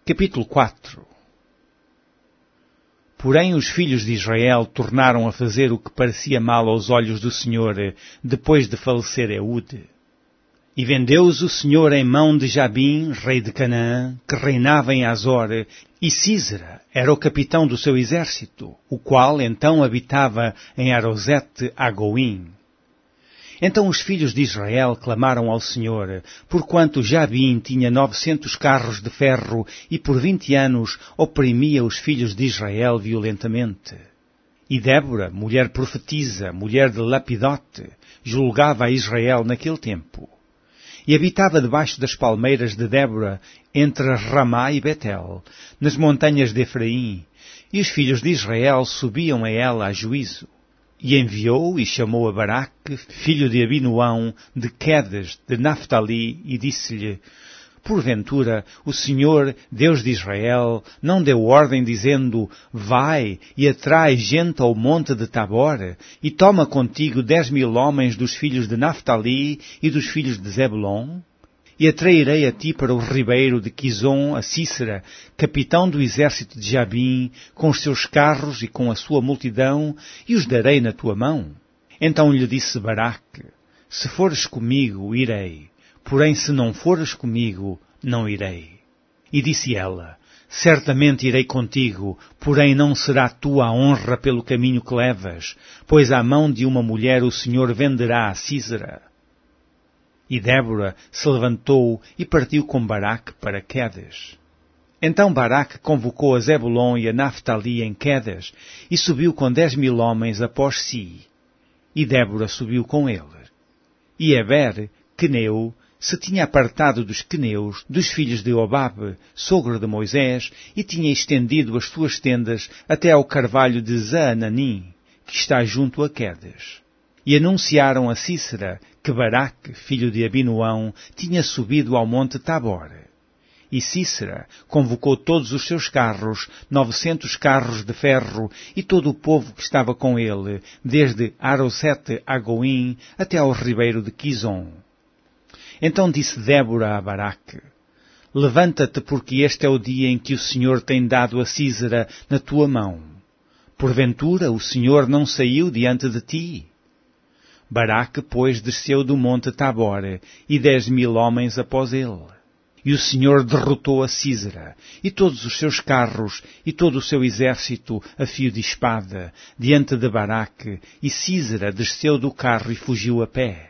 Capítulo 4. Porém os filhos de Israel tornaram a fazer o que parecia mal aos olhos do Senhor, depois de falecer Eude. E vendeu-os o Senhor em mão de Jabim, rei de Canaã, que reinava em Azor, e Sísera era o capitão do seu exército, o qual então habitava em Arosete-Agoim. Então os filhos de Israel clamaram ao Senhor, porquanto Jabim tinha 900 carros de ferro e por 20 anos oprimia os filhos de Israel violentamente. E Débora, mulher profetisa, mulher de Lapidote, julgava a Israel naquele tempo. E habitava debaixo das palmeiras de Débora, entre Ramá e Betel, nas montanhas de Efraim, e os filhos de Israel subiam a ela a juízo. E enviou e chamou a Baraque, filho de Abinoão, de Quedes, de Naphtali, e disse-lhe: Porventura, o Senhor, Deus de Israel, não deu ordem dizendo: Vai e atrai gente ao monte de Tabor, e toma contigo 10.000 homens dos filhos de Naphtali e dos filhos de Zebulon? E atrairei a ti para o ribeiro de Quizon a Sísera, capitão do exército de Jabim, com os seus carros e com a sua multidão, e os darei na tua mão. Então lhe disse Baraque: Se fores comigo, irei, porém se não fores comigo, não irei. E disse ela: Certamente irei contigo, porém não será tua a honra pelo caminho que levas, pois à mão de uma mulher o Senhor venderá a Sísera. E Débora se levantou e partiu com Baraque para Quedes. Então Baraque convocou a Zebulon e a Naphtali em Quedes, e subiu com 10.000 homens após si. E Débora subiu com ele. E Eber, queneu, se tinha apartado dos queneus, dos filhos de Obabe, sogro de Moisés, e tinha estendido as suas tendas até ao carvalho de Zaananim, que está junto a Quedes. E anunciaram a Sísera que Baraque, filho de Abinoão, tinha subido ao monte Tabor. E Sísera convocou todos os seus carros, 900 carros de ferro, e todo o povo que estava com ele, desde Arosete-Agoim até ao ribeiro de Quizon. Então disse Débora a Baraque: Levanta-te, porque este é o dia em que o Senhor tem dado a Sísera na tua mão. Porventura o Senhor não saiu diante de ti? Baraque, pois, desceu do monte Tabor, e 10.000 homens após ele. E o Senhor derrotou a Sísera, e todos os seus carros, e todo o seu exército, a fio de espada, diante de Baraque, e Sísera desceu do carro e fugiu a pé.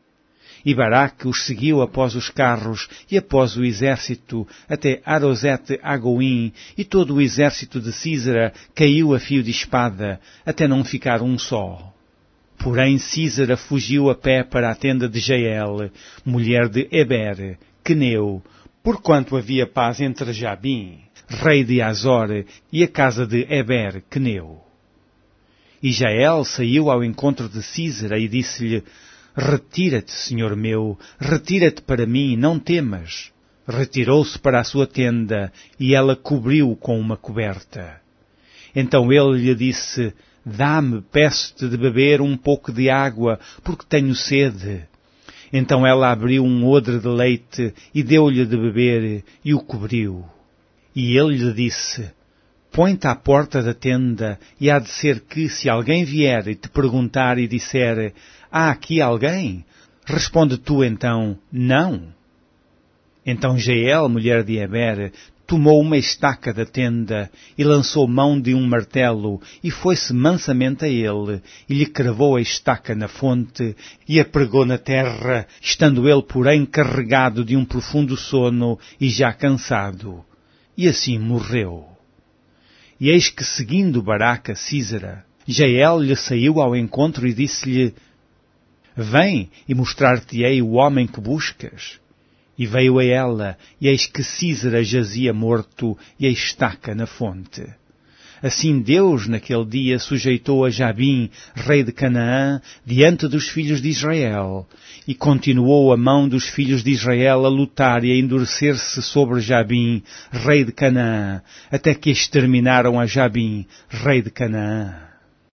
E Baraque os seguiu após os carros, e após o exército, até Arosete-Agoim, e todo o exército de Sísera caiu a fio de espada, até não ficar um só. Porém Sísera fugiu a pé para a tenda de Jael, mulher de Eber, queneu, porquanto havia paz entre Jabim, rei de Azor, e a casa de Eber, queneu. E Jael saiu ao encontro de Sísera e disse-lhe: Retira-te, senhor meu, retira-te para mim, não temas. Retirou-se para a sua tenda, e ela cobriu-o com uma coberta. Então ele lhe disse: Dá-me, peço-te de beber um pouco de água, porque tenho sede. Então ela abriu um odre de leite e deu-lhe de beber, e o cobriu. E ele lhe disse: Põe-te à porta da tenda, e há de ser que, se alguém vier e te perguntar e disser: Há aqui alguém? Responde tu então: Não. Então Jael, mulher de Eber, tomou uma estaca da tenda e lançou mão de um martelo e foi-se mansamente a ele e lhe cravou a estaca na fonte e a pregou na terra, estando ele, porém, carregado de um profundo sono e já cansado. E assim morreu. E eis que, seguindo Baraque a Sísera, Jael lhe saiu ao encontro e disse-lhe: Vem e mostrar-te-ei o homem que buscas. E veio a ela, e eis que Sísera jazia morto e a estaca na fonte. Assim Deus, naquele dia, sujeitou a Jabim, rei de Canaã, diante dos filhos de Israel, e continuou a mão dos filhos de Israel a lutar e a endurecer-se sobre Jabim, rei de Canaã, até que exterminaram a Jabim, rei de Canaã.